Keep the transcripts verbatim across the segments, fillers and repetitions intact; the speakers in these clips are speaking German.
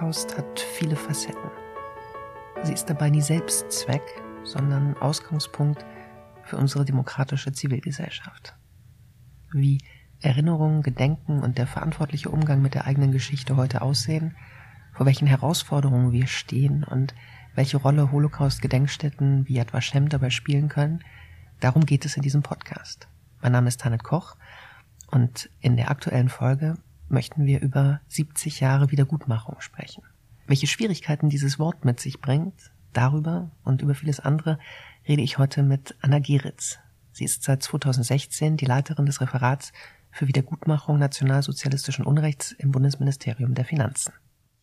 Holocaust hat viele Facetten. Sie ist dabei nie Selbstzweck, sondern Ausgangspunkt für unsere demokratische Zivilgesellschaft. Wie Erinnerung, Gedenken und der verantwortliche Umgang mit der eigenen Geschichte heute aussehen, vor welchen Herausforderungen wir stehen und welche Rolle Holocaust-Gedenkstätten wie Yad Vashem dabei spielen können, darum geht es in diesem Podcast. Mein Name ist Tanit Koch und in der aktuellen Folge möchten wir über siebzig Jahre Wiedergutmachung sprechen. Welche Schwierigkeiten dieses Wort mit sich bringt, darüber und über vieles andere rede ich heute mit Anna Geritz. Sie ist seit zweitausendsechzehn die Leiterin des Referats für Wiedergutmachung nationalsozialistischen Unrechts im Bundesministerium der Finanzen.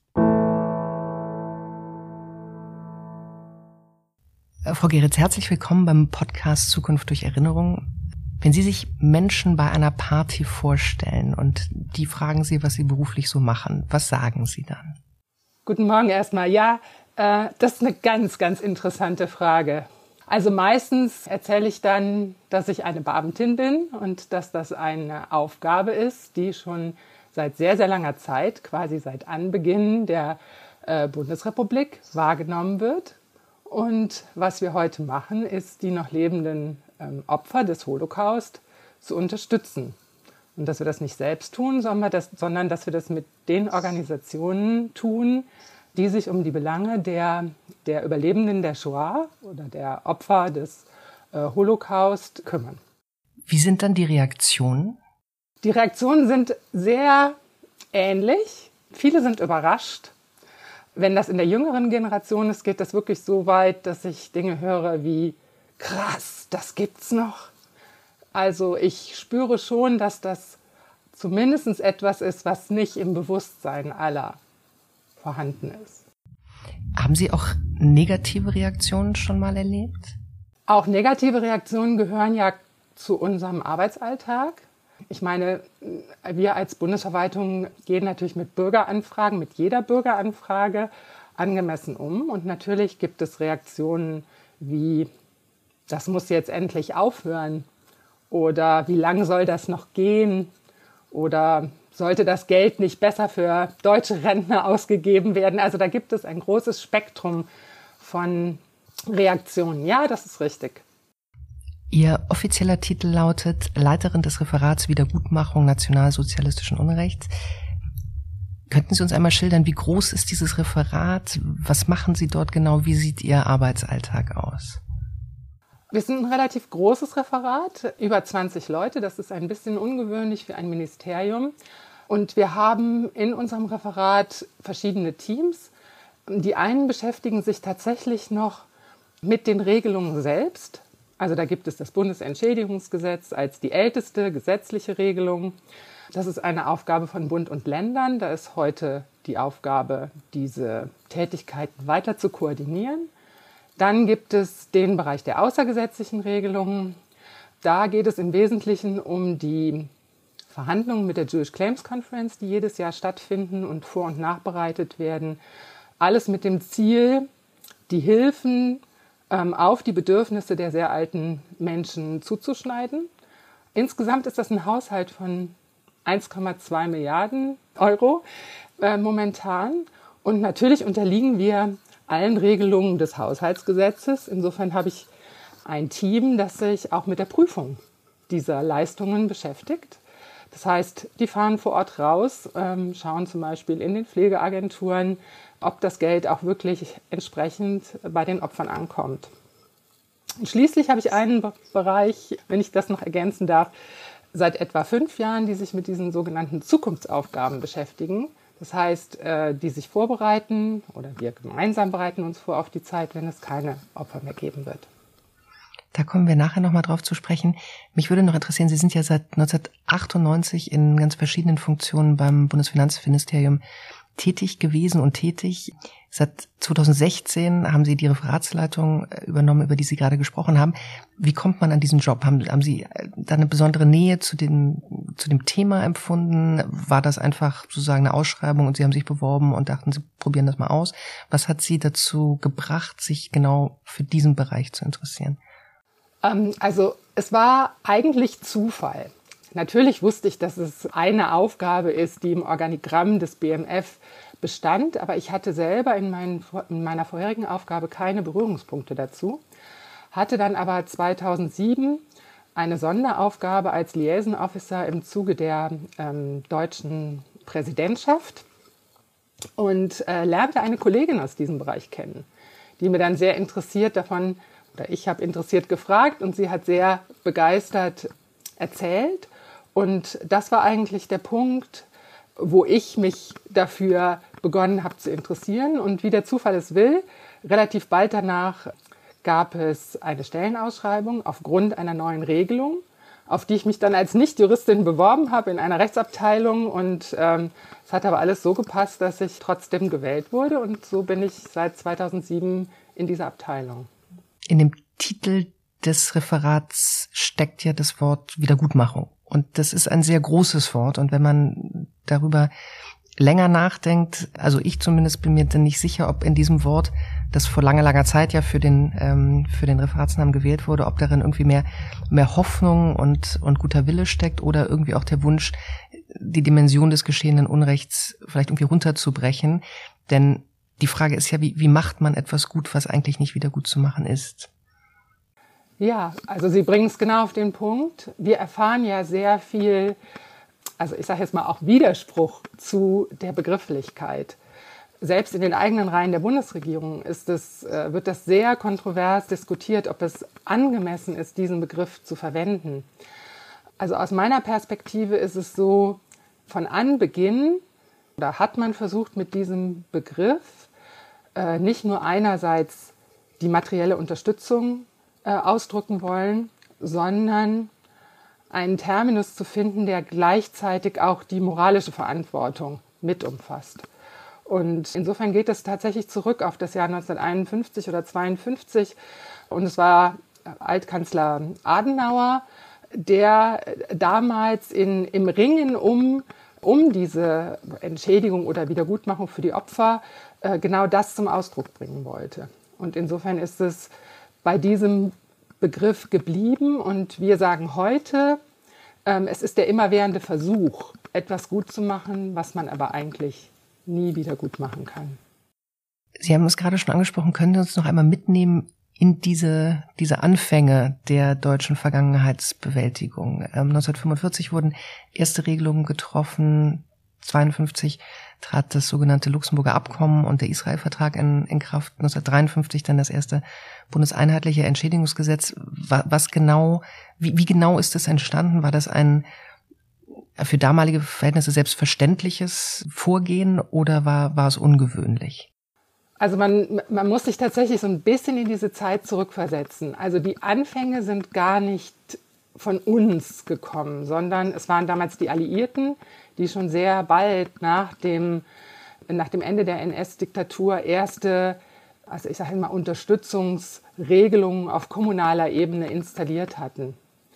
Frau Geritz, herzlich willkommen beim Podcast Zukunft durch Erinnerung. Wenn Sie sich Menschen bei einer Party vorstellen und die fragen Sie, was Sie beruflich so machen, was sagen Sie dann? Guten Morgen erstmal. Ja, äh, das ist eine ganz, ganz interessante Frage. Also meistens erzähle ich dann, dass ich eine Beamtin bin und dass das eine Aufgabe ist, die schon seit sehr, sehr langer Zeit, quasi seit Anbeginn der äh, Bundesrepublik, wahrgenommen wird. Und was wir heute machen, ist, die noch lebenden ähm, Opfer des Holocaust zu unterstützen. Und dass wir das nicht selbst tun, sondern, das, sondern dass wir das mit den Organisationen tun, die sich um die Belange der, der Überlebenden der Shoah oder der Opfer des äh, Holocaust kümmern. Wie sind dann die Reaktionen? Die Reaktionen sind sehr ähnlich. Viele sind überrascht. Wenn das in der jüngeren Generation ist, geht das wirklich so weit, dass ich Dinge höre wie, krass, das gibt's noch. Also ich spüre schon, dass das zumindest etwas ist, was nicht im Bewusstsein aller vorhanden ist. Haben Sie auch negative Reaktionen schon mal erlebt? Auch negative Reaktionen gehören ja zu unserem Arbeitsalltag. Ich meine, wir als Bundesverwaltung gehen natürlich mit Bürgeranfragen, mit jeder Bürgeranfrage angemessen um. Und natürlich gibt es Reaktionen wie, das muss jetzt endlich aufhören. Oder wie lange soll das noch gehen? Oder sollte das Geld nicht besser für deutsche Rentner ausgegeben werden? Also da gibt es ein großes Spektrum von Reaktionen. Ja, das ist richtig. Ihr offizieller Titel lautet Leiterin des Referats Wiedergutmachung nationalsozialistischen Unrechts. Könnten Sie uns einmal schildern, wie groß ist dieses Referat? Was machen Sie dort genau? Wie sieht Ihr Arbeitsalltag aus? Wir sind ein relativ großes Referat, über zwanzig Leute. Das ist ein bisschen ungewöhnlich für ein Ministerium. Und wir haben in unserem Referat verschiedene Teams. Die einen beschäftigen sich tatsächlich noch mit den Regelungen selbst. Also da gibt es das Bundesentschädigungsgesetz als die älteste gesetzliche Regelung. Das ist eine Aufgabe von Bund und Ländern. Da ist heute die Aufgabe, diese Tätigkeiten weiter zu koordinieren. Dann gibt es den Bereich der außergesetzlichen Regelungen. Da geht es im Wesentlichen um die Verhandlungen mit der Jewish Claims Conference, die jedes Jahr stattfinden und vor- und nachbereitet werden. Alles mit dem Ziel, die Hilfen ähm, auf die Bedürfnisse der sehr alten Menschen zuzuschneiden. Insgesamt ist das ein Haushalt von eins Komma zwei Milliarden Euro äh, momentan. Und natürlich unterliegen wir allen Regelungen des Haushaltsgesetzes. Insofern habe ich ein Team, das sich auch mit der Prüfung dieser Leistungen beschäftigt. Das heißt, die fahren vor Ort raus, ähm, schauen zum Beispiel in den Pflegeagenturen, ob das Geld auch wirklich entsprechend bei den Opfern ankommt. Und schließlich habe ich einen Be- Bereich, wenn ich das noch ergänzen darf, seit etwa fünf Jahren, die sich mit diesen sogenannten Zukunftsaufgaben beschäftigen. Das heißt, die sich vorbereiten oder wir gemeinsam bereiten uns vor auf die Zeit, wenn es keine Opfer mehr geben wird. Da kommen wir nachher nochmal drauf zu sprechen. Mich würde noch interessieren, Sie sind ja seit neunzehnhundertachtundneunzig in ganz verschiedenen Funktionen beim Bundesfinanzministerium tätig gewesen und tätig. Seit zweitausendsechzehn haben Sie die Referatsleitung übernommen, über die Sie gerade gesprochen haben. Wie kommt man an diesen Job? Haben, haben Sie da eine besondere Nähe zu, den, zu dem Thema empfunden? War das einfach sozusagen eine Ausschreibung und Sie haben sich beworben und dachten, Sie probieren das mal aus? Was hat Sie dazu gebracht, sich genau für diesen Bereich zu interessieren? Ähm, also es war eigentlich Zufall. Natürlich wusste ich, dass es eine Aufgabe ist, die im Organigramm des B M F bestand, aber ich hatte selber in, meinen, in meiner vorherigen Aufgabe keine Berührungspunkte dazu, hatte dann aber zweitausendsieben eine Sonderaufgabe als Liaison Officer im Zuge der ähm, deutschen Präsidentschaft und äh, lernte eine Kollegin aus diesem Bereich kennen, die mir dann sehr interessiert davon, oder ich habe interessiert gefragt und sie hat sehr begeistert erzählt. Und das war eigentlich der Punkt, wo ich mich dafür begonnen habe zu interessieren. Und wie der Zufall es will, relativ bald danach gab es eine Stellenausschreibung aufgrund einer neuen Regelung, auf die ich mich dann als Nichtjuristin beworben habe in einer Rechtsabteilung. Und ähm, es hat aber alles so gepasst, dass ich trotzdem gewählt wurde. Und so bin ich seit zweitausendsieben in dieser Abteilung. In dem Titel des Referats steckt ja das Wort Wiedergutmachung. Und das ist ein sehr großes Wort. Und wenn man darüber länger nachdenkt, also ich zumindest bin mir dann nicht sicher, ob in diesem Wort, das vor langer, langer Zeit ja für den ähm, für den Referatsnamen gewählt wurde, ob darin irgendwie mehr mehr Hoffnung und und guter Wille steckt oder irgendwie auch der Wunsch, die Dimension des geschehenen Unrechts vielleicht irgendwie runterzubrechen. Denn die Frage ist ja, wie wie macht man etwas gut, was eigentlich nicht wieder gut zu machen ist? Ja, also Sie bringen es genau auf den Punkt. Wir erfahren ja sehr viel, also ich sage jetzt mal auch Widerspruch zu der Begrifflichkeit. Selbst in den eigenen Reihen der Bundesregierung ist es, wird das sehr kontrovers diskutiert, ob es angemessen ist, diesen Begriff zu verwenden. Also aus meiner Perspektive ist es so, von Anbeginn oder hat man versucht, mit diesem Begriff äh, nicht nur einerseits die materielle Unterstützung äh, ausdrücken wollen, sondern einen Terminus zu finden, der gleichzeitig auch die moralische Verantwortung mit umfasst. Und insofern geht es tatsächlich zurück auf das Jahr neunzehnhunderteinundfünfzig oder zweiundfünfzig. Und es war Altkanzler Adenauer, der damals in, im Ringen um, um diese Entschädigung oder Wiedergutmachung für die Opfer äh, genau das zum Ausdruck bringen wollte. Und insofern ist es bei diesem Begriff geblieben. Und wir sagen heute, ähm, es ist der immerwährende Versuch, etwas gut zu machen, was man aber eigentlich nie wieder gut machen kann. Sie haben es gerade schon angesprochen, können Sie uns noch einmal mitnehmen in diese diese Anfänge der deutschen Vergangenheitsbewältigung? Ähm, neunzehnhundertfünfundvierzig wurden erste Regelungen getroffen, zweiundfünfzig trat das sogenannte Luxemburger Abkommen und der Israel-Vertrag in, in Kraft, neunzehnhundertdreiundfünfzig dann das erste bundeseinheitliche Entschädigungsgesetz. Was genau, wie, wie genau ist das entstanden? War das ein für damalige Verhältnisse selbstverständliches Vorgehen oder war, war es ungewöhnlich? Also man, man muss sich tatsächlich so ein bisschen in diese Zeit zurückversetzen. Also die Anfänge sind gar nicht von uns gekommen, sondern es waren damals die Alliierten, die schon sehr bald nach dem, nach dem Ende der N S-Diktatur erste, also ich sage mal, Unterstützungsregelungen auf kommunaler Ebene installiert hatten.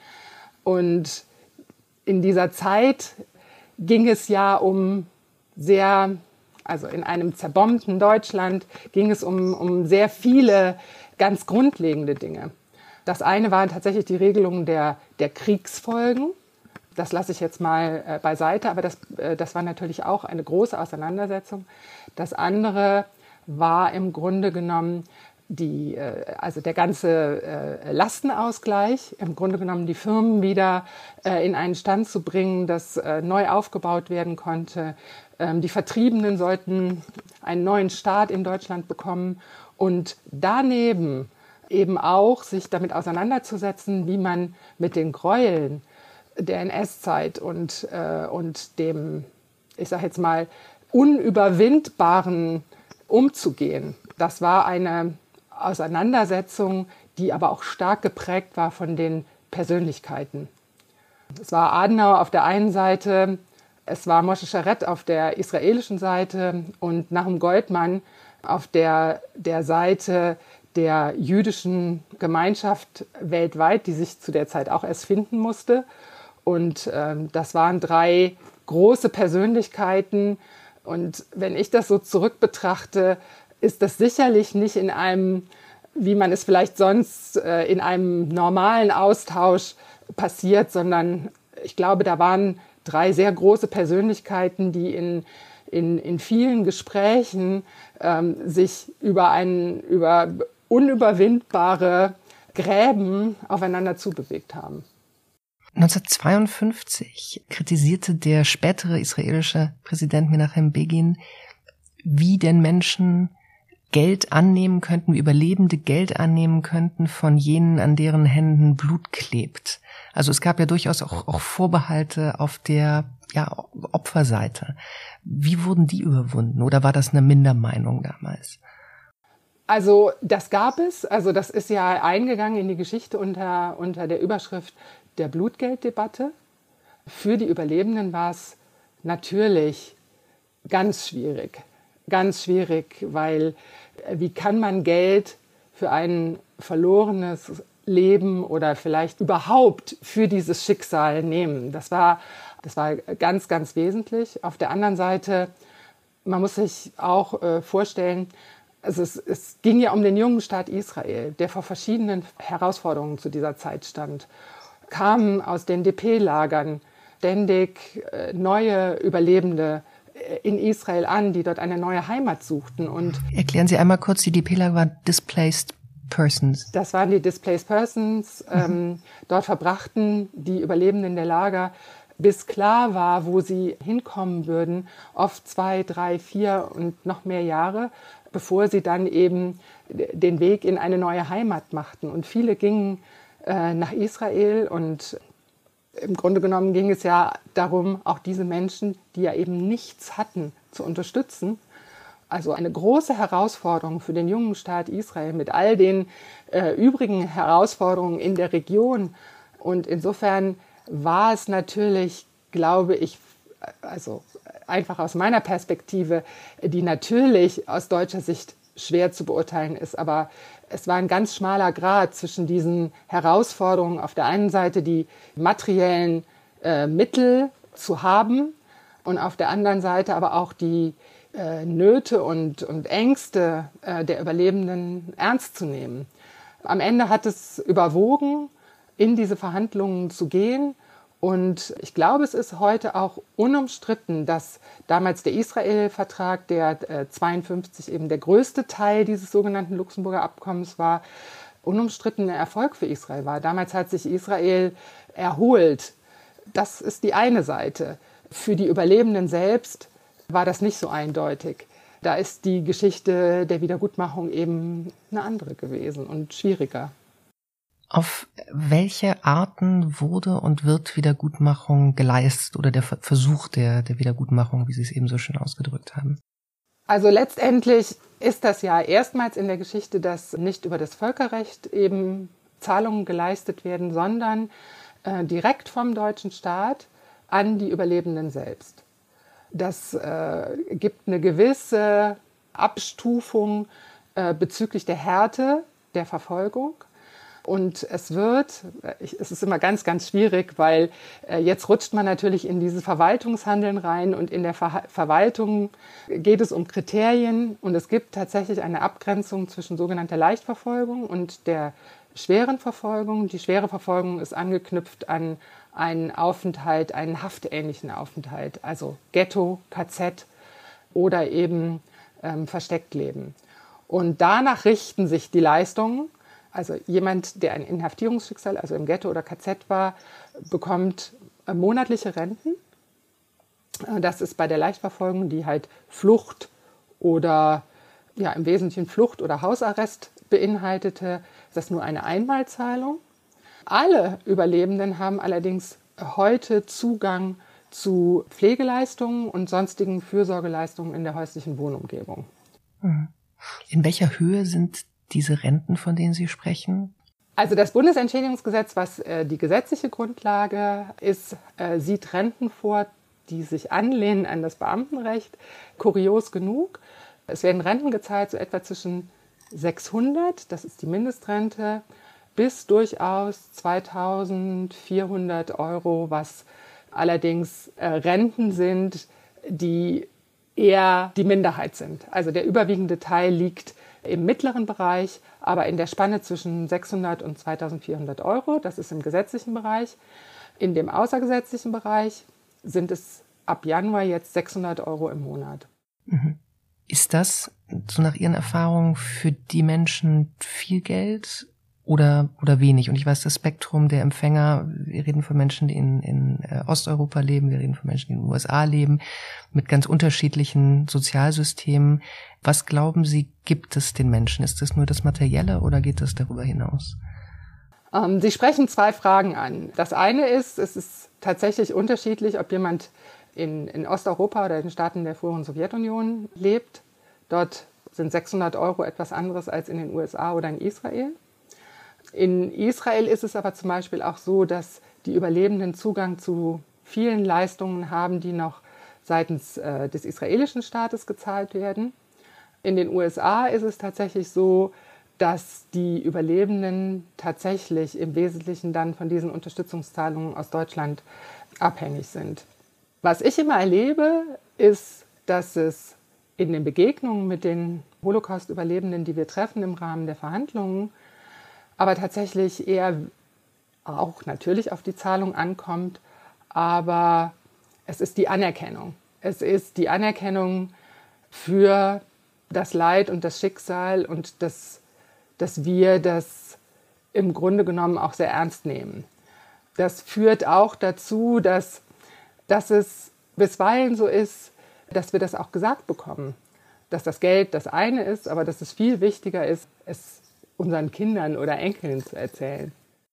Und in dieser Zeit ging es ja um sehr, also in einem zerbombten Deutschland ging es um, um sehr viele ganz grundlegende Dinge. Das eine waren tatsächlich die Regelungen der, der Kriegsfolgen. Das lasse ich jetzt mal äh, beiseite, aber das, äh, das war natürlich auch eine große Auseinandersetzung. Das andere war im Grunde genommen die, äh, also der ganze äh, Lastenausgleich, im Grunde genommen die Firmen wieder äh, in einen Stand zu bringen, dass äh, neu aufgebaut werden konnte. Ähm, die Vertriebenen sollten einen neuen Staat in Deutschland bekommen und daneben eben auch sich damit auseinanderzusetzen, wie man mit den Gräueln der N S-Zeit und, äh, und dem, ich sage jetzt mal, unüberwindbaren umzugehen. Das war eine Auseinandersetzung, die aber auch stark geprägt war von den Persönlichkeiten. Es war Adenauer auf der einen Seite, es war Moshe Sharett auf der israelischen Seite und Nahum Goldmann auf der, der Seite der jüdischen Gemeinschaft weltweit, die sich zu der Zeit auch erst finden musste. Und ähm, das waren drei große Persönlichkeiten. Und wenn ich das so zurück betrachte, ist das sicherlich nicht in einem, wie man es vielleicht sonst äh, in einem normalen Austausch passiert, sondern ich glaube, da waren drei sehr große Persönlichkeiten, die in, in, in vielen Gesprächen ähm, sich über, einen, über unüberwindbare Gräben aufeinander zubewegt haben. neunzehnhundertzweiundfünfzig kritisierte der spätere israelische Präsident Menachem Begin, wie denn Menschen Geld annehmen könnten, wie Überlebende Geld annehmen könnten von jenen, an deren Händen Blut klebt. Also es gab ja durchaus auch, auch Vorbehalte auf der ja, Opferseite. Wie wurden die überwunden oder war das eine Mindermeinung damals? Also das gab es, also das ist ja eingegangen in die Geschichte unter, unter der Überschrift der Blutgelddebatte. Für die Überlebenden war es natürlich ganz schwierig, ganz schwierig, weil wie kann man Geld für ein verlorenes Leben oder vielleicht überhaupt für dieses Schicksal nehmen? Das war, das war ganz, ganz wesentlich. Auf der anderen Seite, man muss sich auch äh, vorstellen, also es, es ging ja um den jungen Staat Israel, der vor verschiedenen Herausforderungen zu dieser Zeit stand. Kamen aus den D P-Lagern ständig äh, neue Überlebende in Israel an, die dort eine neue Heimat suchten. Und erklären Sie einmal kurz, die D P-Lager waren Displaced Persons. Das waren die Displaced Persons. Mhm. Ähm, dort verbrachten die Überlebenden der Lager, bis klar war, wo sie hinkommen würden, oft zwei, drei, vier und noch mehr Jahre, bevor sie dann eben den Weg in eine neue Heimat machten. Und viele gingen äh, nach Israel und im Grunde genommen ging es ja darum, auch diese Menschen, die ja eben nichts hatten, zu unterstützen. Also eine große Herausforderung für den jungen Staat Israel mit all den äh, übrigen Herausforderungen in der Region. Und insofern war es natürlich, glaube ich, also einfach aus meiner Perspektive, die natürlich aus deutscher Sicht schwer zu beurteilen ist, aber es war ein ganz schmaler Grat zwischen diesen Herausforderungen, auf der einen Seite die materiellen äh, Mittel zu haben und auf der anderen Seite aber auch die äh, Nöte und, und Ängste äh, der Überlebenden ernst zu nehmen. Am Ende hat es überwogen, in diese Verhandlungen zu gehen. Und ich glaube, es ist heute auch unumstritten, dass damals der Israel-Vertrag, der äh, zweiundfünfzig eben der größte Teil dieses sogenannten Luxemburger Abkommens war, unumstritten ein Erfolg für Israel war. Damals hat sich Israel erholt. Das ist die eine Seite. Für die Überlebenden selbst war das nicht so eindeutig. Da ist die Geschichte der Wiedergutmachung eben eine andere gewesen und schwieriger. Auf welche Arten wurde und wird Wiedergutmachung geleistet oder der Versuch der, der Wiedergutmachung, wie Sie es eben so schön ausgedrückt haben? Also letztendlich ist das ja erstmals in der Geschichte, dass nicht über das Völkerrecht eben Zahlungen geleistet werden, sondern äh, direkt vom deutschen Staat an die Überlebenden selbst. Das äh, gibt eine gewisse Abstufung äh, bezüglich der Härte der Verfolgung. Und es wird, es ist immer ganz, ganz schwierig, weil äh, jetzt rutscht man natürlich in dieses Verwaltungshandeln rein und in der Ver- Verwaltung geht es um Kriterien und es gibt tatsächlich eine Abgrenzung zwischen sogenannter Leichtverfolgung und der schweren Verfolgung. Die schwere Verfolgung ist angeknüpft an einen Aufenthalt, einen haftähnlichen Aufenthalt, also Ghetto, K Z oder eben ähm, versteckt leben. Und danach richten sich die Leistungen. Also jemand, der ein Inhaftierungsschicksal, also im Ghetto oder K Z war, bekommt monatliche Renten. Das ist bei der Leichtverfolgung, die halt Flucht oder ja im Wesentlichen Flucht oder Hausarrest beinhaltete, das nur eine Einmalzahlung. Alle Überlebenden haben allerdings heute Zugang zu Pflegeleistungen und sonstigen Fürsorgeleistungen in der häuslichen Wohnumgebung. In welcher Höhe sind diese Renten, von denen Sie sprechen? Also das Bundesentschädigungsgesetz, was äh, die gesetzliche Grundlage ist, äh, sieht Renten vor, die sich anlehnen an das Beamtenrecht. Kurios genug. Es werden Renten gezahlt, so etwa zwischen sechshundert, das ist die Mindestrente, bis durchaus zweitausendvierhundert Euro, was allerdings äh, Renten sind, die eher die Minderheit sind. Also der überwiegende Teil liegt im mittleren Bereich, aber in der Spanne zwischen sechshundert und zweitausendvierhundert Euro. Das ist im gesetzlichen Bereich. In dem außergesetzlichen Bereich sind es ab Januar jetzt sechshundert Euro im Monat. Mhm. Ist das, so nach Ihren Erfahrungen, für die Menschen viel Geld oder oder wenig? Und ich weiß, das Spektrum der Empfänger, wir reden von Menschen, die in, in Osteuropa leben, wir reden von Menschen, die in den U S A leben, mit ganz unterschiedlichen Sozialsystemen. Was glauben Sie, gibt es den Menschen? Ist das nur das Materielle oder geht das darüber hinaus? Ähm, Sie sprechen zwei Fragen an. Das eine ist, es ist tatsächlich unterschiedlich, ob jemand in, in Osteuropa oder in den Staaten der früheren Sowjetunion lebt. Dort sind sechshundert Euro etwas anderes als in den U S A oder in Israel. In Israel ist es aber zum Beispiel auch so, dass die Überlebenden Zugang zu vielen Leistungen haben, die noch seitens äh, des israelischen Staates gezahlt werden. In den U S A ist es tatsächlich so, dass die Überlebenden tatsächlich im Wesentlichen dann von diesen Unterstützungszahlungen aus Deutschland abhängig sind. Was ich immer erlebe, ist, dass es in den Begegnungen mit den Holocaust-Überlebenden, die wir treffen im Rahmen der Verhandlungen, aber tatsächlich eher auch natürlich auf die Zahlung ankommt, aber es ist die Anerkennung. Es ist die Anerkennung für das Leid und das Schicksal und das, dass wir das im Grunde genommen auch sehr ernst nehmen. Das führt auch dazu, dass, dass es bisweilen so ist, dass wir das auch gesagt bekommen, dass das Geld das eine ist, aber dass es viel wichtiger ist, es unseren Kindern oder Enkeln zu erzählen.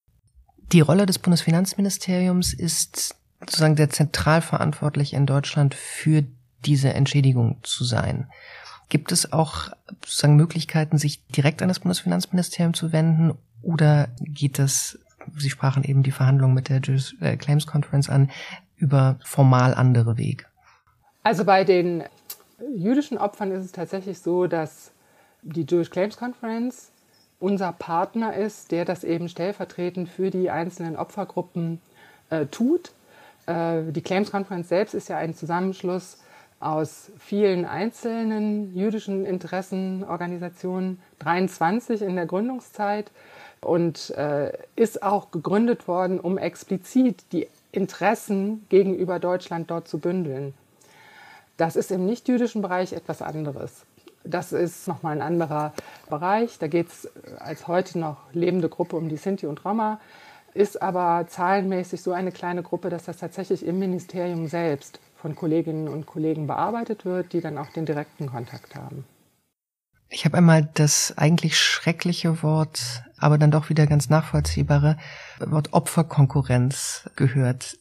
Die Rolle des Bundesfinanzministeriums ist sozusagen der Zentralverantwortliche in Deutschland für diese Entschädigung zu sein. Gibt es auch sozusagen Möglichkeiten, sich direkt an das Bundesfinanzministerium zu wenden oder geht das, Sie sprachen eben die Verhandlungen mit der Jewish Claims Conference an, über formal andere Wege? Also bei den jüdischen Opfern ist es tatsächlich so, dass die Jewish Claims Conference unser Partner ist, der das eben stellvertretend für die einzelnen Opfergruppen äh, tut. Äh, die Claims Conference selbst ist ja ein Zusammenschluss aus vielen einzelnen jüdischen Interessenorganisationen, dreiundzwanzig in der Gründungszeit, und äh, ist auch gegründet worden, um explizit die Interessen gegenüber Deutschland dort zu bündeln. Das ist im nicht-jüdischen Bereich etwas anderes. Das ist nochmal ein anderer Bereich. Da geht es als heute noch lebende Gruppe um die Sinti und Roma, ist aber zahlenmäßig so eine kleine Gruppe, dass das tatsächlich im Ministerium selbst von Kolleginnen und Kollegen bearbeitet wird, die dann auch den direkten Kontakt haben. Ich habe einmal das eigentlich schreckliche Wort, aber dann doch wieder ganz nachvollziehbare Wort Opferkonkurrenz gehört,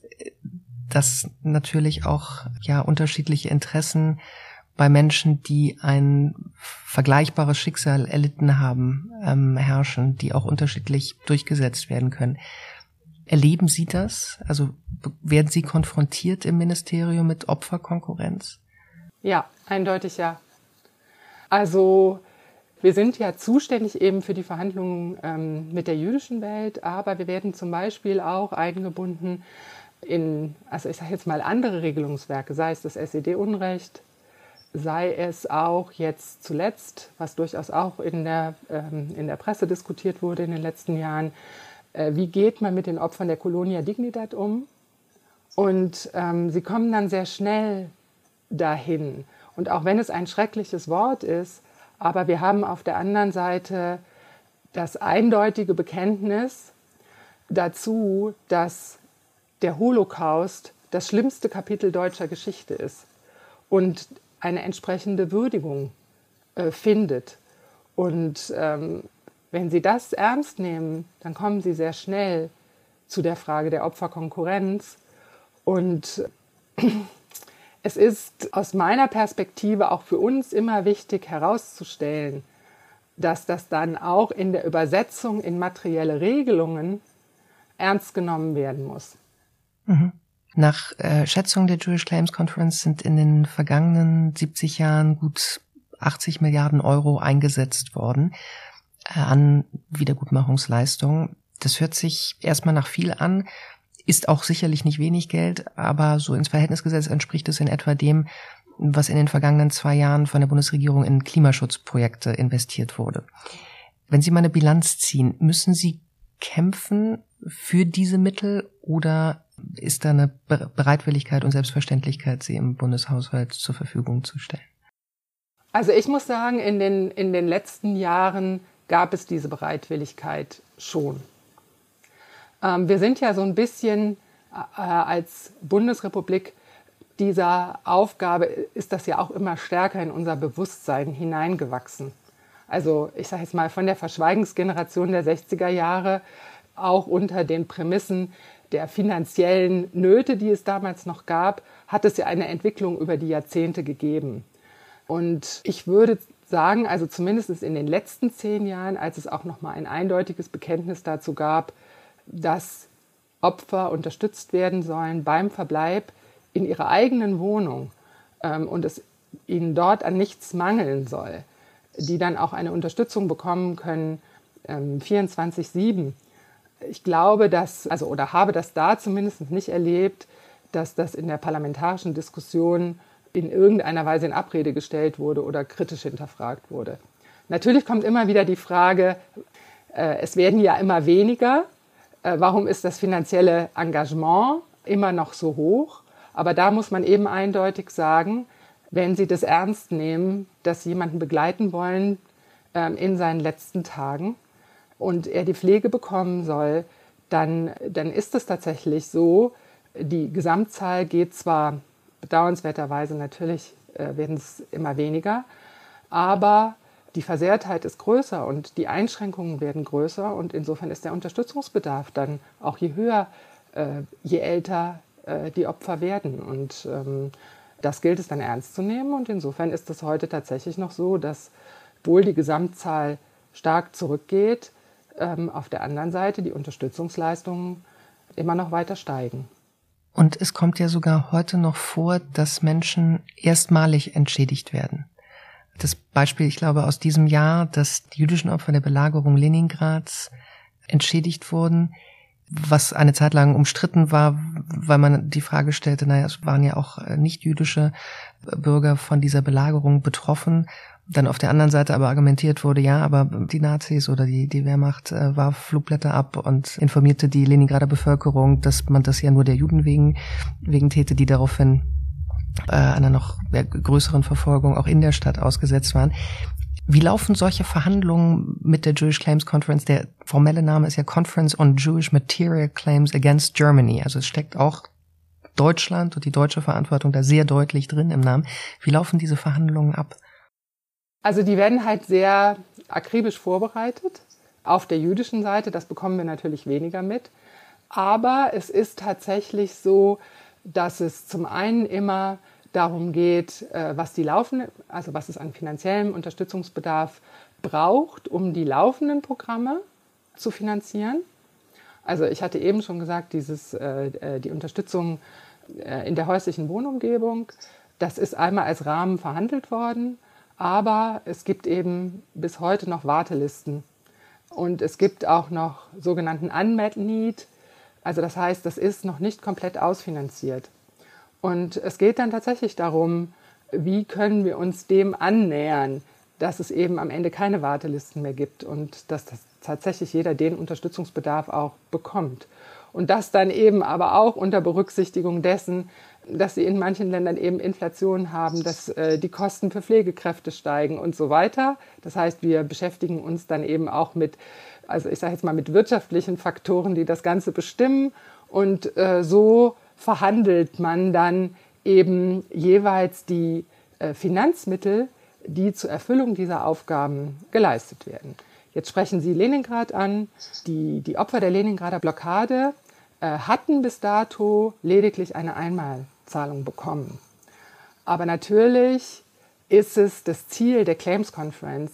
das natürlich auch ja unterschiedliche Interessen bei Menschen, die ein vergleichbares Schicksal erlitten haben, ähm, herrschen, die auch unterschiedlich durchgesetzt werden können. Erleben Sie das? Also werden Sie konfrontiert im Ministerium mit Opferkonkurrenz? Ja, eindeutig ja. Also wir sind ja zuständig eben für die Verhandlungen ähm, mit der jüdischen Welt, aber wir werden zum Beispiel auch eingebunden in, also ich sage jetzt mal andere Regelungswerke, sei es das S E D-Unrecht, sei es auch jetzt zuletzt, was durchaus auch in der, ähm, in der Presse diskutiert wurde in den letzten Jahren, äh, wie geht man mit den Opfern der Colonia Dignidad um? Und ähm, sie kommen dann sehr schnell dahin. Und auch wenn es ein schreckliches Wort ist, aber wir haben auf der anderen Seite das eindeutige Bekenntnis dazu, dass der Holocaust das schlimmste Kapitel deutscher Geschichte ist und eine entsprechende Würdigung äh, findet. Und ähm, wenn Sie das ernst nehmen, dann kommen Sie sehr schnell zu der Frage der Opferkonkurrenz. Und es ist aus meiner Perspektive auch für uns immer wichtig herauszustellen, dass das dann auch in der Übersetzung in materielle Regelungen ernst genommen werden muss. Mhm. Nach äh, Schätzung der Jewish Claims Conference sind in den vergangenen siebzig Jahren gut achtzig Milliarden Euro eingesetzt worden äh, an Wiedergutmachungsleistungen. Das hört sich erstmal nach viel an, ist auch sicherlich nicht wenig Geld, aber so ins Verhältnis gesetzt entspricht es in etwa dem, was in den vergangenen zwei Jahren von der Bundesregierung in Klimaschutzprojekte investiert wurde. Wenn Sie mal eine Bilanz ziehen, müssen Sie kämpfen für diese Mittel oder ist da eine Bereitwilligkeit und Selbstverständlichkeit, sie im Bundeshaushalt zur Verfügung zu stellen? Also ich muss sagen, in den, in den letzten Jahren gab es diese Bereitwilligkeit schon. Ähm, wir sind ja so ein bisschen äh, als Bundesrepublik dieser Aufgabe, ist das ja auch immer stärker in unser Bewusstsein hineingewachsen. Also ich sage jetzt mal von der Verschweigensgeneration der sechziger Jahre, auch unter den Prämissen der finanziellen Nöte, die es damals noch gab, hat es ja eine Entwicklung über die Jahrzehnte gegeben. Und ich würde sagen, also zumindest in den letzten zehn Jahren, als es auch noch mal ein eindeutiges Bekenntnis dazu gab, dass Opfer unterstützt werden sollen beim Verbleib in ihrer eigenen Wohnung ähm, und es ihnen dort an nichts mangeln soll, die dann auch eine Unterstützung bekommen können, ähm, vierundzwanzig sieben. Ich glaube, dass, also oder habe das da zumindest nicht erlebt, dass das in der parlamentarischen Diskussion in irgendeiner Weise in Abrede gestellt wurde oder kritisch hinterfragt wurde. Natürlich kommt immer wieder die Frage, äh, es werden ja immer weniger. Äh, warum ist das finanzielle Engagement immer noch so hoch? Aber da muss man eben eindeutig sagen, wenn Sie das ernst nehmen, dass Sie jemanden begleiten wollen ähm, in seinen letzten Tagen und er die Pflege bekommen soll, dann, dann ist es tatsächlich so, die Gesamtzahl geht zwar bedauernswerterweise, natürlich äh, werden es immer weniger, aber die Versehrtheit ist größer und die Einschränkungen werden größer und insofern ist der Unterstützungsbedarf dann auch je höher, äh, je älter äh, die Opfer werden. Und ähm, das gilt es dann ernst zu nehmen und insofern ist es heute tatsächlich noch so, dass wohl die Gesamtzahl stark zurückgeht, ähm, auf der anderen Seite die Unterstützungsleistungen immer noch weiter steigen. Und es kommt ja sogar heute noch vor, dass Menschen erstmalig entschädigt werden. Das Beispiel, ich glaube, aus diesem Jahr, dass die jüdischen Opfer der Belagerung Leningrads entschädigt wurden, was eine Zeit lang umstritten war, weil man die Frage stellte, naja, es waren ja auch nicht-jüdische Bürger von dieser Belagerung betroffen. Dann auf der anderen Seite aber argumentiert wurde, ja, aber die Nazis oder die, die Wehrmacht äh, warf Flugblätter ab und informierte die Leningrader Bevölkerung, dass man das ja nur der Juden wegen, wegen täte, die daraufhin äh, einer noch größeren Verfolgung auch in der Stadt ausgesetzt waren. Wie laufen solche Verhandlungen mit der Jewish Claims Conference? Der formelle Name ist ja Conference on Jewish Material Claims Against Germany. Also es steckt auch Deutschland und die deutsche Verantwortung da sehr deutlich drin im Namen. Wie laufen diese Verhandlungen ab? Also die werden halt sehr akribisch vorbereitet auf der jüdischen Seite. Das bekommen wir natürlich weniger mit. Aber es ist tatsächlich so, dass es zum einen immer darum geht, was die laufenden, also was es an finanziellem Unterstützungsbedarf braucht, um die laufenden Programme zu finanzieren. Also ich hatte eben schon gesagt, dieses, die Unterstützung in der häuslichen Wohnumgebung, das ist einmal als Rahmen verhandelt worden. Aber es gibt eben bis heute noch Wartelisten und es gibt auch noch sogenannten Unmet Need. Also das heißt, das ist noch nicht komplett ausfinanziert. Und es geht dann tatsächlich darum, wie können wir uns dem annähern, dass es eben am Ende keine Wartelisten mehr gibt und dass das tatsächlich jeder den Unterstützungsbedarf auch bekommt. Und das dann eben aber auch unter Berücksichtigung dessen, dass sie in manchen Ländern eben Inflation haben, dass äh, die Kosten für Pflegekräfte steigen und so weiter. Das heißt, wir beschäftigen uns dann eben auch mit, also ich sage jetzt mal mit wirtschaftlichen Faktoren, die das Ganze bestimmen. Und äh, so verhandelt man dann eben jeweils die äh, Finanzmittel, die zur Erfüllung dieser Aufgaben geleistet werden. Jetzt sprechen Sie Leningrad an. Die, die Opfer der Leningrader Blockade äh, hatten bis dato lediglich eine Einmalzahlung bekommen. Aber natürlich ist es das Ziel der Claims Conference,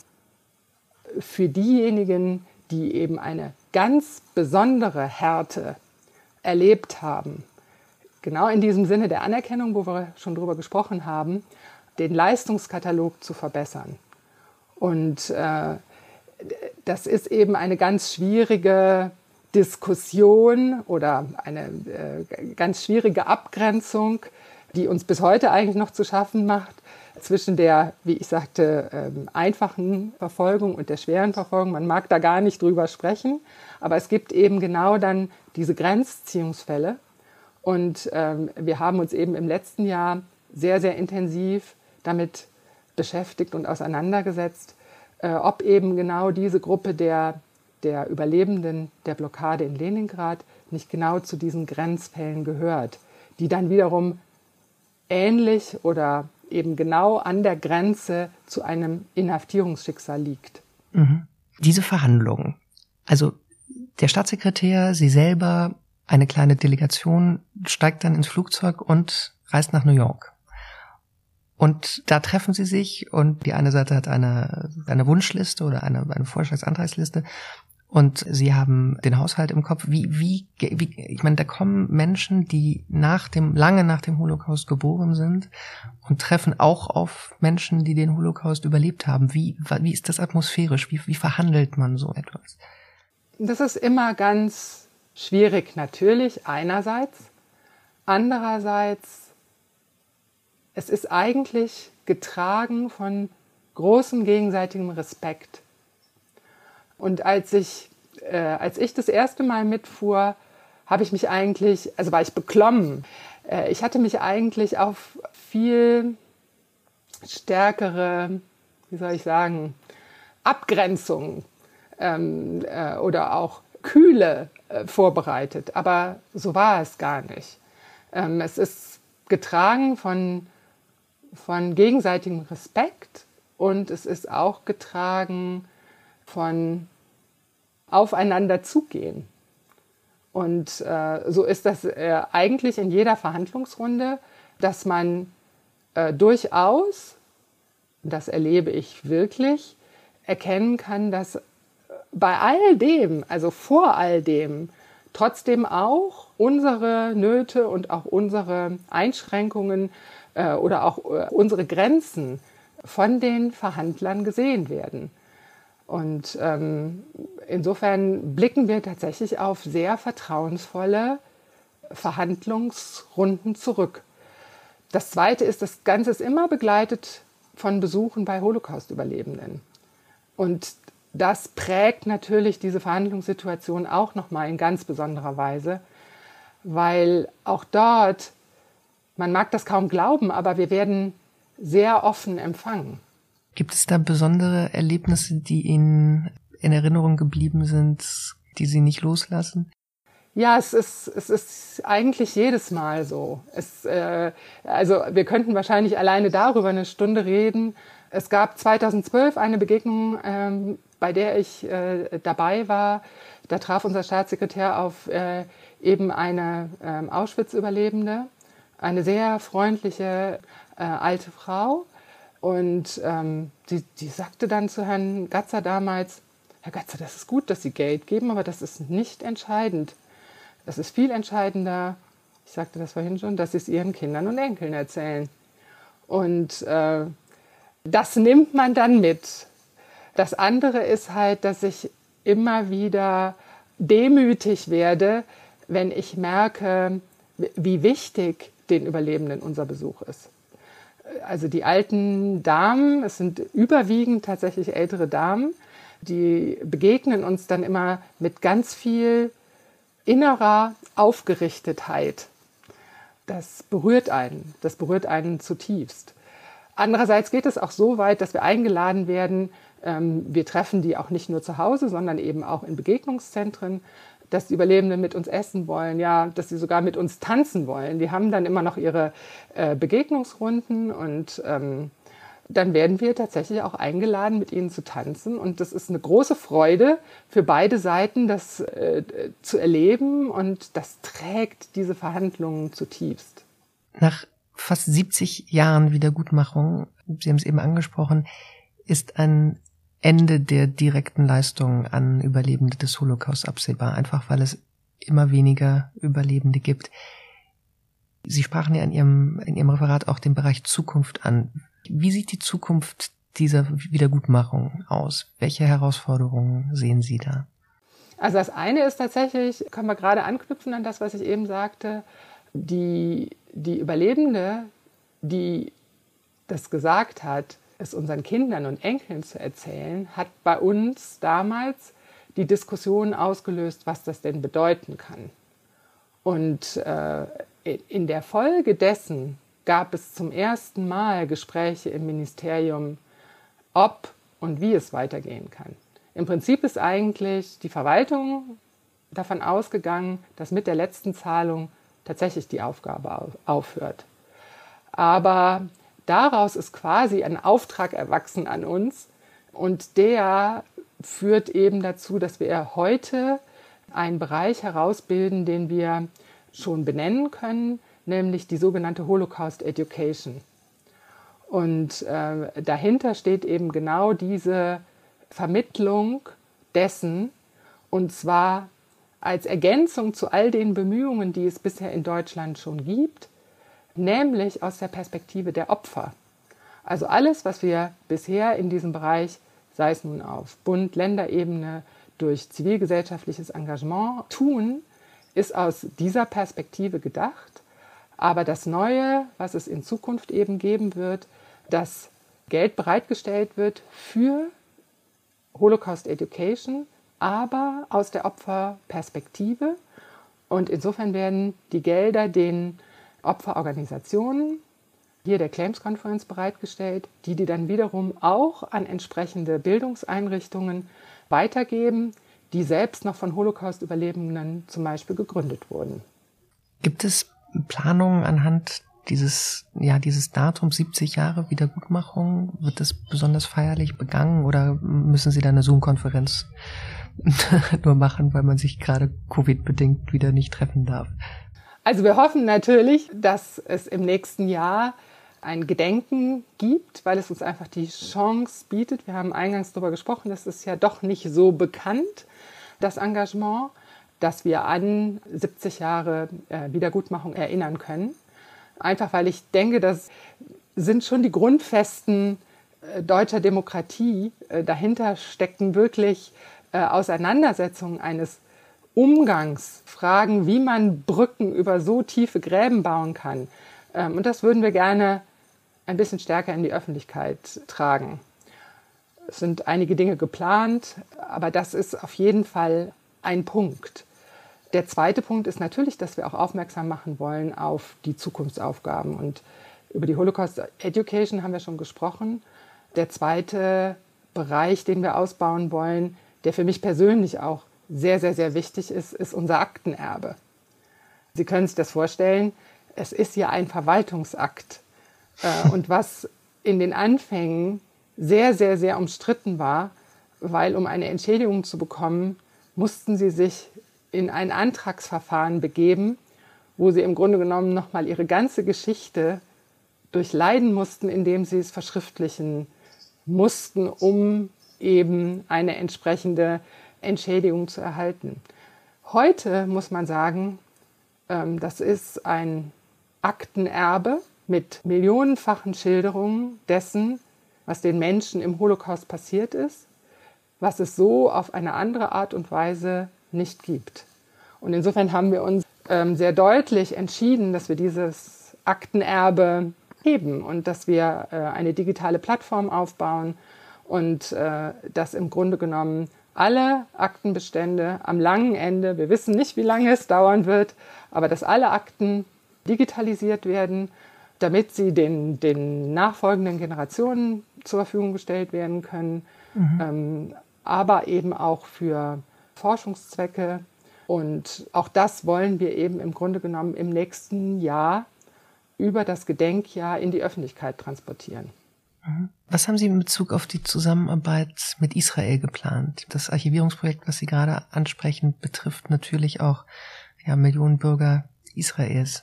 für diejenigen, die eben eine ganz besondere Härte erlebt haben, genau in diesem Sinne der Anerkennung, wo wir schon drüber gesprochen haben, den Leistungskatalog zu verbessern. Und äh, das ist eben eine ganz schwierige Diskussion oder eine äh, ganz schwierige Abgrenzung, die uns bis heute eigentlich noch zu schaffen macht, zwischen der, wie ich sagte, ähm, einfachen Verfolgung und der schweren Verfolgung. Man mag da gar nicht drüber sprechen, aber es gibt eben genau dann diese Grenzziehungsfälle. Und ähm, wir haben uns eben im letzten Jahr sehr, sehr intensiv damit beschäftigt und auseinandergesetzt, äh, ob eben genau diese Gruppe der, der Überlebenden der Blockade in Leningrad nicht genau zu diesen Grenzfällen gehört, die dann wiederum ähnlich oder eben genau an der Grenze zu einem Inhaftierungsschicksal liegt. Mhm. Diese Verhandlungen, also der Staatssekretär, Sie selber, eine kleine Delegation steigt dann ins Flugzeug und reist nach New York. Und da treffen sie sich und die eine Seite hat eine, eine Wunschliste oder eine, eine Vorschlagsantragsliste und sie haben den Haushalt im Kopf. Wie, wie, wie, ich meine, da kommen Menschen, die nach dem, lange nach dem Holocaust geboren sind und treffen auch auf Menschen, die den Holocaust überlebt haben. Wie, wie ist das atmosphärisch? Wie, wie verhandelt man so etwas? Das ist immer ganz schwierig, natürlich, einerseits. Andererseits, es ist eigentlich getragen von großem gegenseitigem Respekt. Und als ich, äh, als ich das erste Mal mitfuhr, habe ich mich eigentlich, also war ich beklommen. Äh, ich hatte mich eigentlich auf viel stärkere, wie soll ich sagen, Abgrenzung ähm, äh, oder auch Kühle äh, vorbereitet. Aber so war es gar nicht. Ähm, es ist getragen von, von gegenseitigem Respekt und es ist auch getragen von aufeinander zugehen. Und äh, so ist das äh, eigentlich in jeder Verhandlungsrunde, dass man äh, durchaus, das erlebe ich wirklich, erkennen kann, dass bei all dem, also vor all dem, trotzdem auch unsere Nöte und auch unsere Einschränkungen äh, oder auch äh, unsere Grenzen von den Verhandlern gesehen werden. Und ähm, insofern blicken wir tatsächlich auf sehr vertrauensvolle Verhandlungsrunden zurück. Das Zweite ist, das Ganze ist immer begleitet von Besuchen bei Holocaust-Überlebenden. Und das prägt natürlich diese Verhandlungssituation auch nochmal in ganz besonderer Weise, weil auch dort, man mag das kaum glauben, aber wir werden sehr offen empfangen. Gibt es da besondere Erlebnisse, die Ihnen in Erinnerung geblieben sind, die Sie nicht loslassen? Ja, es ist, es ist eigentlich jedes Mal so. Es, äh, also wir könnten wahrscheinlich alleine darüber eine Stunde reden. Es gab zweitausendzwölf eine Begegnung, ähm, bei der ich äh, dabei war. Da traf unser Staatssekretär auf äh, eben eine äh, Auschwitz-Überlebende, eine sehr freundliche äh, alte Frau. Und ähm, die, die sagte dann zu Herrn Gatzer damals, Herr Gatzer, das ist gut, dass Sie Geld geben, aber das ist nicht entscheidend. Das ist viel entscheidender, ich sagte das vorhin schon, dass Sie es Ihren Kindern und Enkeln erzählen. Und äh, das nimmt man dann mit. Das andere ist halt, dass ich immer wieder demütig werde, wenn ich merke, wie wichtig den Überlebenden unser Besuch ist. Also die alten Damen, es sind überwiegend tatsächlich ältere Damen, die begegnen uns dann immer mit ganz viel innerer Aufgerichtetheit. Das berührt einen, das berührt einen zutiefst. Andererseits geht es auch so weit, dass wir eingeladen werden, ähm, wir treffen die auch nicht nur zu Hause, sondern eben auch in Begegnungszentren, dass die Überlebenden mit uns essen wollen, ja, dass sie sogar mit uns tanzen wollen. Die haben dann immer noch ihre äh, Begegnungsrunden und ähm, dann werden wir tatsächlich auch eingeladen, mit ihnen zu tanzen. Und das ist eine große Freude für beide Seiten, das äh, zu erleben und das trägt diese Verhandlungen zutiefst. Nach fast siebzig Jahren Wiedergutmachung, Sie haben es eben angesprochen, ist ein Ende der direkten Leistungen an Überlebende des Holocaust absehbar, einfach weil es immer weniger Überlebende gibt. Sie sprachen ja in Ihrem, in Ihrem Referat auch den Bereich Zukunft an. Wie sieht die Zukunft dieser Wiedergutmachung aus? Welche Herausforderungen sehen Sie da? Also das eine ist tatsächlich, können wir gerade anknüpfen an das, was ich eben sagte, die, die Überlebende, die das gesagt hat, es unseren Kindern und Enkeln zu erzählen, hat bei uns damals die Diskussion ausgelöst, was das denn bedeuten kann. Und äh, in der Folge dessen gab es zum ersten Mal Gespräche im Ministerium, ob und wie es weitergehen kann. Im Prinzip ist eigentlich die Verwaltung davon ausgegangen, dass mit der letzten Zahlung tatsächlich die Aufgabe aufhört. Aber daraus ist quasi ein Auftrag erwachsen an uns und der führt eben dazu, dass wir heute einen Bereich herausbilden, den wir schon benennen können, nämlich die sogenannte Holocaust Education. Und äh, dahinter steht eben genau diese Vermittlung dessen, und zwar als Ergänzung zu all den Bemühungen, die es bisher in Deutschland schon gibt, nämlich aus der Perspektive der Opfer. Also alles, was wir bisher in diesem Bereich, sei es nun auf Bund-, Länderebene, durch zivilgesellschaftliches Engagement tun, ist aus dieser Perspektive gedacht. Aber das Neue, was es in Zukunft eben geben wird, dass Geld bereitgestellt wird für Holocaust Education, aber aus der Opferperspektive. Und insofern werden die Gelder den Opferorganisationen, hier der Claims Conference, bereitgestellt, die die dann wiederum auch an entsprechende Bildungseinrichtungen weitergeben, die selbst noch von Holocaust-Überlebenden zum Beispiel gegründet wurden. Gibt es Planungen anhand dieses, ja, dieses Datum siebzig Jahre Wiedergutmachung? Wird das besonders feierlich begangen oder müssen Sie da eine Zoom-Konferenz nur machen, weil man sich gerade Covid-bedingt wieder nicht treffen darf? Also wir hoffen natürlich, dass es im nächsten Jahr ein Gedenken gibt, weil es uns einfach die Chance bietet. Wir haben eingangs darüber gesprochen, das ist ja doch nicht so bekannt, das Engagement, dass wir an siebzig Jahre äh, Wiedergutmachung erinnern können. Einfach weil ich denke, das sind schon die Grundfesten äh, deutscher Demokratie. Äh, dahinter stecken wirklich äh, Auseinandersetzungen eines Umgangs, Fragen, wie man Brücken über so tiefe Gräben bauen kann. Ähm, und das würden wir gerne ein bisschen stärker in die Öffentlichkeit tragen. Es sind einige Dinge geplant, aber das ist auf jeden Fall ein Punkt. Der zweite Punkt ist natürlich, dass wir auch aufmerksam machen wollen auf die Zukunftsaufgaben. Und über die Holocaust Education haben wir schon gesprochen. Der zweite Bereich, den wir ausbauen wollen, der für mich persönlich auch sehr, sehr, sehr wichtig ist, ist unser Aktenerbe. Sie können sich das vorstellen, es ist ja ein Verwaltungsakt. Und was in den Anfängen sehr, sehr, sehr umstritten war, weil um eine Entschädigung zu bekommen, mussten sie sich in ein Antragsverfahren begeben, wo sie im Grunde genommen nochmal ihre ganze Geschichte durchleiden mussten, indem sie es verschriftlichen mussten, um eben eine entsprechende Entschädigung zu erhalten. Heute muss man sagen, das ist ein Aktenerbe mit millionenfachen Schilderungen dessen, was den Menschen im Holocaust passiert ist, was es so auf eine andere Art und Weise nicht gibt. Und insofern haben wir uns ähm, sehr deutlich entschieden, dass wir dieses Aktenerbe heben und dass wir äh, eine digitale Plattform aufbauen und äh, dass im Grunde genommen alle Aktenbestände am langen Ende, wir wissen nicht, wie lange es dauern wird, aber dass alle Akten digitalisiert werden, damit sie den, den nachfolgenden Generationen zur Verfügung gestellt werden können, mhm. ähm, aber eben auch für Forschungszwecke. Und auch das wollen wir eben im Grunde genommen im nächsten Jahr über das Gedenkjahr in die Öffentlichkeit transportieren. Was haben Sie in Bezug auf die Zusammenarbeit mit Israel geplant? Das Archivierungsprojekt, was Sie gerade ansprechen, betrifft natürlich auch ja, Millionen Bürger Israels.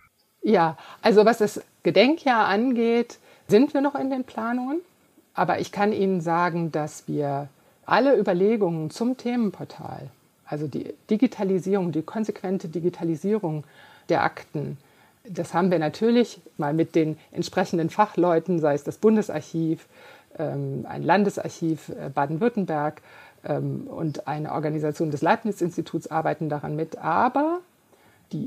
Ja, also was das Gedenkjahr angeht, sind wir noch in den Planungen. Aber ich kann Ihnen sagen, dass wir alle Überlegungen zum Themenportal, also die Digitalisierung, die konsequente Digitalisierung der Akten, das haben wir natürlich mal mit den entsprechenden Fachleuten, sei es das Bundesarchiv, ähm, ein Landesarchiv äh, Baden-Württemberg ähm, und eine Organisation des Leibniz-Instituts arbeiten daran mit. Aber die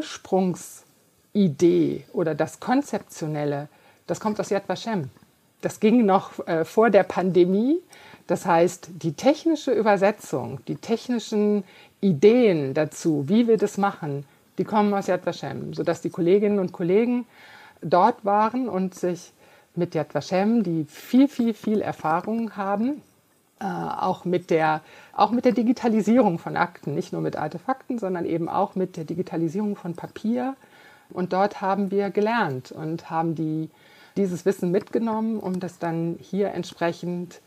Ursprungsidee oder das Konzeptionelle, das kommt aus Yad Vashem. Das ging noch äh, vor der Pandemie. Das heißt, die technische Übersetzung, die technischen Ideen dazu, wie wir das machen, die kommen aus Yad Vashem, sodass die Kolleginnen und Kollegen dort waren und sich mit Yad Vashem, die viel, viel, viel Erfahrung haben, äh, auch, mit der, auch mit der Digitalisierung von Akten, nicht nur mit Artefakten, sondern eben auch mit der Digitalisierung von Papier. Und dort haben wir gelernt und haben die, dieses Wissen mitgenommen, um das dann hier entsprechend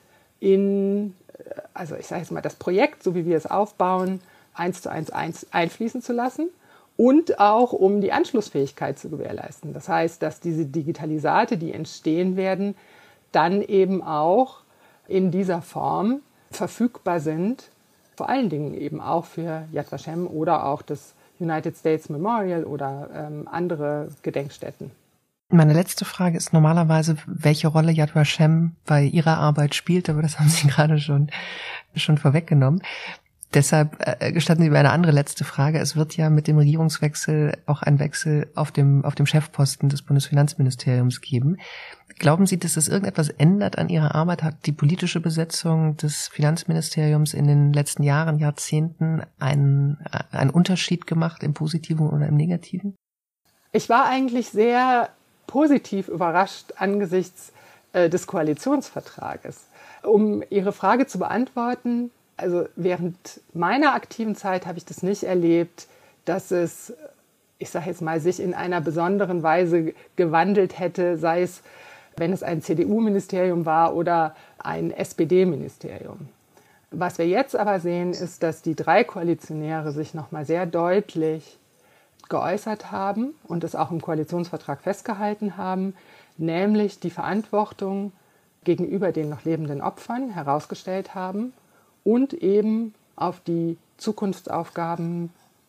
in, also ich sage jetzt mal, das Projekt, so wie wir es aufbauen, eins zu eins einfließen zu lassen. Und auch, um die Anschlussfähigkeit zu gewährleisten. Das heißt, dass diese Digitalisate, die entstehen werden, dann eben auch in dieser Form verfügbar sind. Vor allen Dingen eben auch für Yad Vashem oder auch das United States Memorial oder ähm, andere Gedenkstätten. Meine letzte Frage ist normalerweise, welche Rolle Yad Vashem bei Ihrer Arbeit spielt, aber das haben Sie gerade schon, schon vorweggenommen. Deshalb äh, gestatten Sie mir eine andere letzte Frage. Es wird ja mit dem Regierungswechsel auch einen Wechsel auf dem, auf dem Chefposten des Bundesfinanzministeriums geben. Glauben Sie, dass das irgendetwas ändert an Ihrer Arbeit? Hat die politische Besetzung des Finanzministeriums in den letzten Jahren, Jahrzehnten einen, einen Unterschied gemacht, im Positiven oder im Negativen? Ich war eigentlich sehr positiv überrascht angesichts äh, des Koalitionsvertrages. Um Ihre Frage zu beantworten, also während meiner aktiven Zeit habe ich das nicht erlebt, dass es, ich sage jetzt mal, sich in einer besonderen Weise gewandelt hätte, sei es, wenn es ein C D U-Ministerium war oder ein S P D-Ministerium. Was wir jetzt aber sehen, ist, dass die drei Koalitionäre sich nochmal sehr deutlich geäußert haben und es auch im Koalitionsvertrag festgehalten haben, nämlich die Verantwortung gegenüber den noch lebenden Opfern herausgestellt haben und eben auf die Zukunftsaufgaben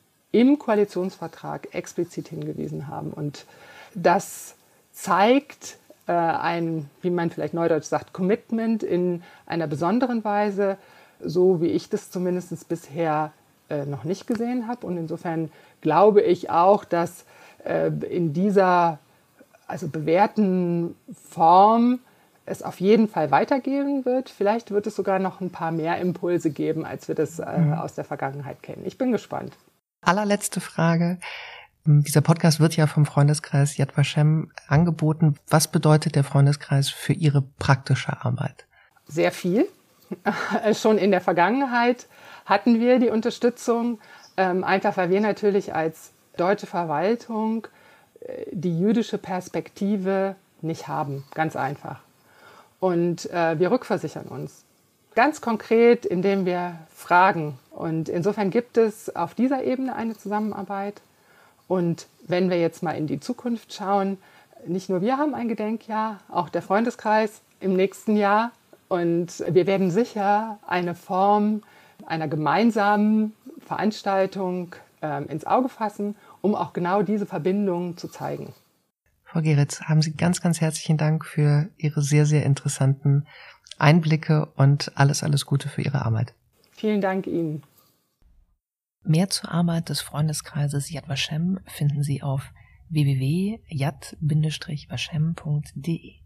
im Koalitionsvertrag explizit hingewiesen haben. Und das zeigt äh, ein, wie man vielleicht neudeutsch sagt, Commitment in einer besonderen Weise, so wie ich das zumindest bisher äh, noch nicht gesehen habe. Und insofern glaube ich auch, dass äh, in dieser also bewährten Form es auf jeden Fall weitergehen wird. Vielleicht wird es sogar noch ein paar mehr Impulse geben, als wir das äh, mhm. aus der Vergangenheit kennen. Ich bin gespannt. Allerletzte Frage. Dieser Podcast wird ja vom Freundeskreis Yad Vashem angeboten. Was bedeutet der Freundeskreis für Ihre praktische Arbeit? Sehr viel. Schon in der Vergangenheit hatten wir die Unterstützung, ähm, einfach weil wir natürlich als deutsche Verwaltung äh, die jüdische Perspektive nicht haben. Ganz einfach. Und äh, wir rückversichern uns. Ganz konkret, indem wir fragen. Und insofern gibt es auf dieser Ebene eine Zusammenarbeit. Und wenn wir jetzt mal in die Zukunft schauen, nicht nur wir haben ein Gedenkjahr, auch der Freundeskreis im nächsten Jahr. Und wir werden sicher eine Form einer gemeinsamen Veranstaltung äh, ins Auge fassen, um auch genau diese Verbindungen zu zeigen. Frau Geritz, haben Sie ganz, ganz herzlichen Dank für Ihre sehr, sehr interessanten Einblicke und alles, alles Gute für Ihre Arbeit. Vielen Dank Ihnen. Mehr zur Arbeit des Freundeskreises Yad Vashem finden Sie auf w w w punkt yad Bindestrich vashem punkt de.